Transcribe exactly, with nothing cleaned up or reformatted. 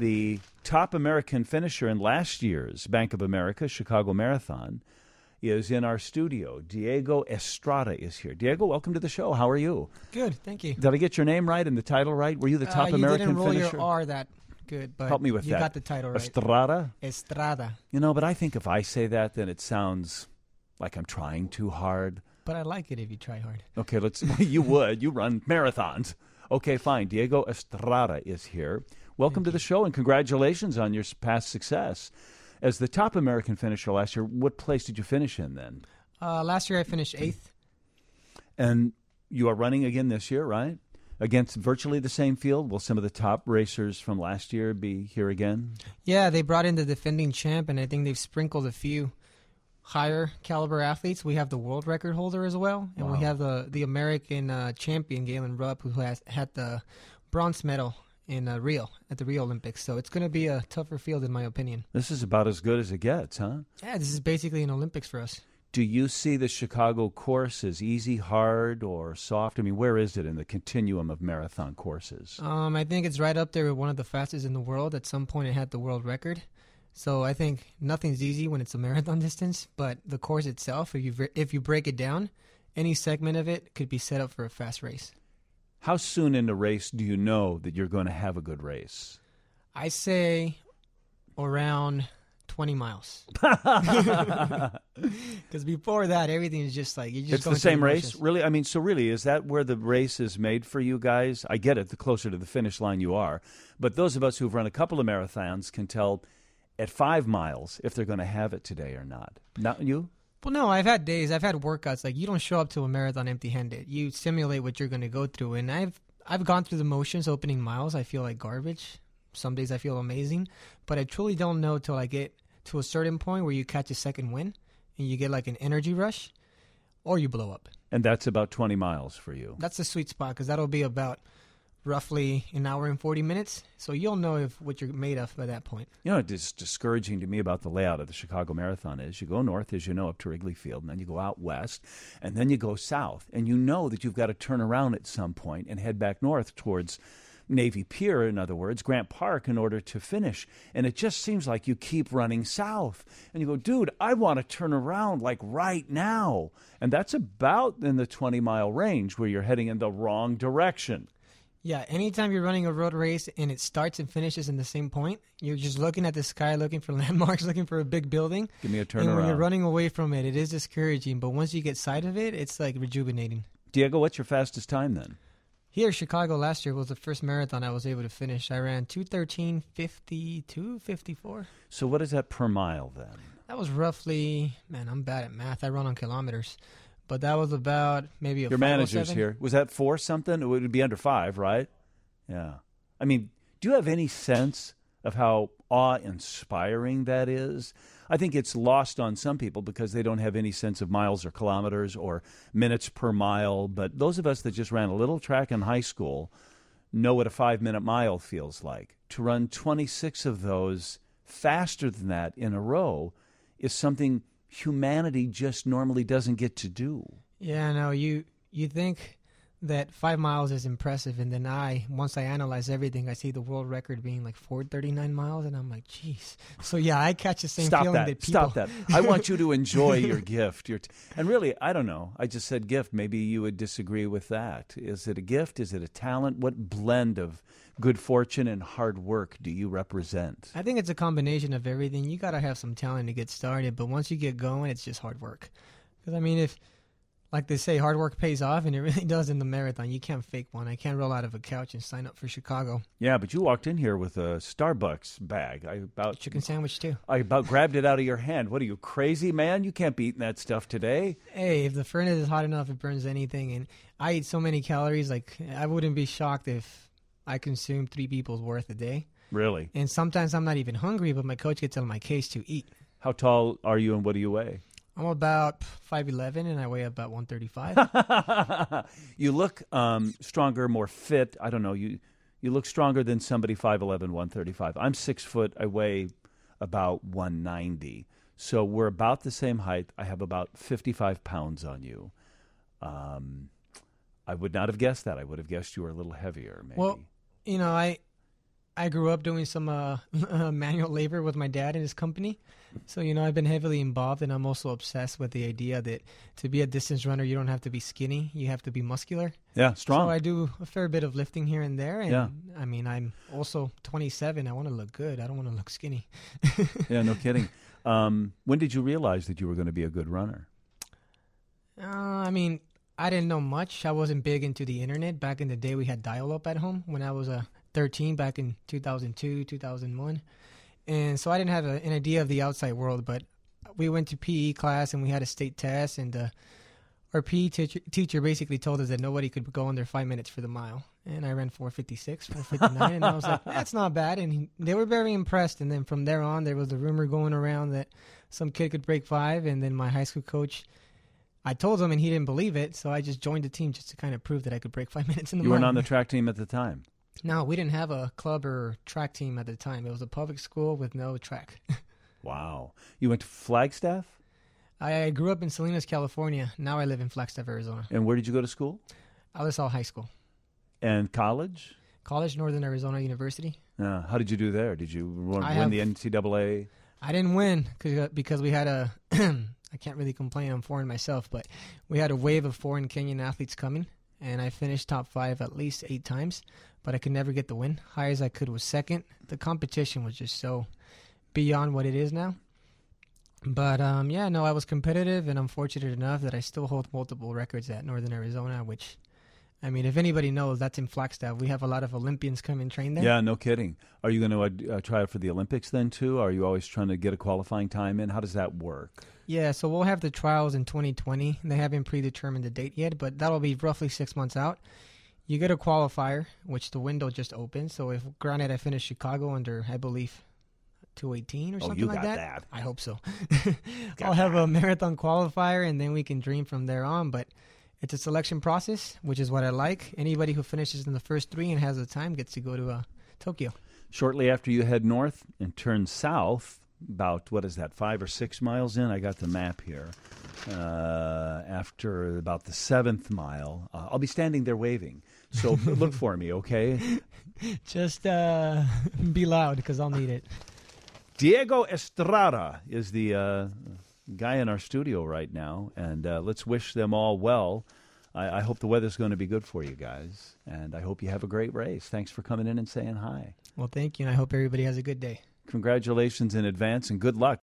the top American finisher in last year's Bank of America Chicago Marathon, is in our studio. Diego Estrada is here. Diego, welcome to the show. How are you? Good, thank you. Did I get your name right and the title right? Were you the top uh, you American didn't roll finisher? your R that good, but help me with you that. got the title right. Estrada? Estrada. You know, but I think if I say that, then it sounds like I'm trying too hard. But I like it if you try hard. Okay, let's. You would. You run marathons. Okay, fine. Diego Estrada is here. Welcome Thank to you. the show, and congratulations on your past success. As the top American finisher last year, what place did you finish in then? Uh, last year I finished eighth. And you are running again this year, right? Against virtually the same field. Will some of the top racers from last year be here again? Yeah, they brought in the defending champ, and I think they've sprinkled a few higher caliber athletes. We have the world record holder as well, and Wow. we have the, the American uh, champion, Galen Rupp, who has had the bronze medal in uh, Rio, at the Rio Olympics. So it's going to be a tougher field, in my opinion. This is about as good as it gets, huh? Yeah, this is basically an Olympics for us. Do you see the Chicago course as easy, hard, or soft? I mean, where is it in the continuum of marathon courses? Um, I think it's right up there with one of the fastest in the world. At some point, it had the world record. So I think nothing's easy when it's a marathon distance, but the course itself, if you if you break it down, any segment of it could be set up for a fast race. How soon in the race do you know that you're going to have a good race? I say around twenty miles. Because before that, everything is just like you just. It's the same race, really. I mean, so really, is that where the race is made for you guys? I get it. The closer to the finish line you are, but those of us who've run a couple of marathons can tell at five miles if they're going to have it today or not. Not you? Well, no, I've had days, I've had workouts, like you don't show up to a marathon empty-handed. You simulate what you're going to go through, and I've I've gone through the motions opening miles. I feel like garbage. Some days I feel amazing, but I truly don't know till I get to a certain point where you catch a second win, and you get like an energy rush, or you blow up. And that's about twenty miles for you. That's the sweet spot, because that'll be about roughly an hour and forty minutes. So you'll know if what you're made of by that point. You know, what's discouraging to me about the layout of the Chicago Marathon is you go north, as you know, up to Wrigley Field, and then you go out west, and then you go south. And you know that you've got to turn around at some point and head back north towards Navy Pier, in other words, Grant Park, in order to finish. And it just seems like you keep running south. And you go, dude, I want to turn around like right now. And that's about in the twenty-mile range where you're heading in the wrong direction. Yeah, anytime you're running a road race and it starts and finishes in the same point, you're just looking at the sky, looking for landmarks, looking for a big building. Give me a turnaround. And when you're running away from it, it is discouraging. But once you get sight of it, it's like rejuvenating. Diego, what's your fastest time then? Here, Chicago last year was the first marathon I was able to finish. I ran two thirteen fifty-two, fifty-four. So what is that per mile then? That was roughly, man, I'm bad at math. I run on kilometers. But that was about maybe a Your five oh manager's seven. here. Was that four something? It would be under five, right? Yeah. I mean, do you have any sense of how awe-inspiring that is? I think it's lost on some people because they don't have any sense of miles or kilometers or minutes per mile. But those of us that just ran a little track in high school know what a five-minute mile feels like. To run twenty-six of those faster than that in a row is something humanity just normally doesn't get to do. Yeah, no, you you think that five miles is impressive, and then I, once I analyze everything, I see the world record being like four thirty-nine miles, and I'm like, geez. So yeah, I catch the same Stop feeling that. that people... Stop that. I want you to enjoy your gift. Your t- and really, I don't know. I just said gift. Maybe you would disagree with that. Is it a gift? Is it a talent? What blend of good fortune and hard work do you represent? I think it's a combination of everything. You got to have some talent to get started, but once you get going, it's just hard work. Because, I mean, if... Like they say, hard work pays off, and it really does in the marathon. You can't fake one. I can't roll out of a couch and sign up for Chicago. Yeah, but you walked in here with a Starbucks bag. I about Chicken sandwich, too. I about grabbed it out of your hand. What are you, crazy, man? You can't be eating that stuff today. Hey, if the furnace is hot enough, it burns anything. And I eat so many calories, like I wouldn't be shocked if I consumed three people's worth a day. Really? And sometimes I'm not even hungry, but my coach gets on my case to eat. How tall are you and what do you weigh? I'm about five eleven, and I weigh about one thirty-five. You look um, stronger, more fit. I don't know. You you look stronger than somebody five eleven, one thirty-five. I'm six foot. I weigh about one ninety. So we're about the same height. I have about fifty-five pounds on you. Um, I would not have guessed that. I would have guessed you were a little heavier, maybe. Well, you know, I I grew up doing some uh, manual labor with my dad in his company. So, you know, I've been heavily involved, and I'm also obsessed with the idea that to be a distance runner, you don't have to be skinny. You have to be muscular. Yeah, strong. So I do a fair bit of lifting here and there. And, Yeah. I mean, I'm also twenty-seven. I want to look good. I don't want to look skinny. Yeah, no kidding. Um, when did you realize that you were going to be a good runner? Uh, I mean, I didn't know much. I wasn't big into the internet. Back in the day, we had dial-up at home when I was uh, thirteen, back in two thousand two, two thousand one. And so I didn't have a, an idea of the outside world, but we went to P E class and we had a state test, and uh, our P E teacher, teacher basically told us that nobody could go under five minutes for the mile. And I ran four fifty-six, four fifty-nine, and I was like, that's not bad. And he, they were very impressed. And then from there on, there was a rumor going around that some kid could break five. And then my high school coach, I told him, and he didn't believe it. So I just joined the team just to kind of prove that I could break five minutes in the You mile. weren't on the track team at the time. No, we didn't have a club or track team at the time. It was a public school with no track. Wow. You went to Flagstaff? I grew up in Salinas, California. Now I live in Flagstaff, Arizona. And where did you go to school? Alisal High School. And college? College, Northern Arizona University. Uh, how did you do there? Did you win, I win have- the N C double A? I didn't win 'cause- because we had a, I can't really complain, I'm foreign myself, but we had a wave of foreign Kenyan athletes coming, and I finished top five at least eight times, but I could never get the win. High as I could was second. The competition was just so beyond what it is now. But um, yeah, no, I was competitive, and I'm fortunate enough that I still hold multiple records at Northern Arizona, which, I mean, if anybody knows, that's in Flagstaff. We have a lot of Olympians come and train there. Yeah, no kidding. Are you going to uh, try out for the Olympics then, too? Are you always trying to get a qualifying time in? How does that work? Yeah, so we'll have the trials in twenty twenty. They haven't predetermined the date yet, but that'll be roughly six months out. You get a qualifier, which the window just opened. So if, granted, I finish Chicago under, I believe, two eighteen or Oh, something you like got that. that. I hope so. Got I'll have a marathon qualifier, and then we can dream from there on. But it's a selection process, which is what I like. Anybody who finishes in the first three and has the time gets to go to uh, Tokyo. Shortly after you head north and turn south, about, what is that, five or six miles in? I got the map here. Uh, after about the seventh mile, uh, I'll be standing there waving. So look for me, okay? Just uh, be loud because I'll need it. Diego Estrada is the uh, guy in our studio right now, and uh, let's wish them all well. I, I hope the weather's going to be good for you guys, and I hope you have a great race. Thanks for coming in and saying hi. Well, thank you, and I hope everybody has a good day. Congratulations in advance, and good luck.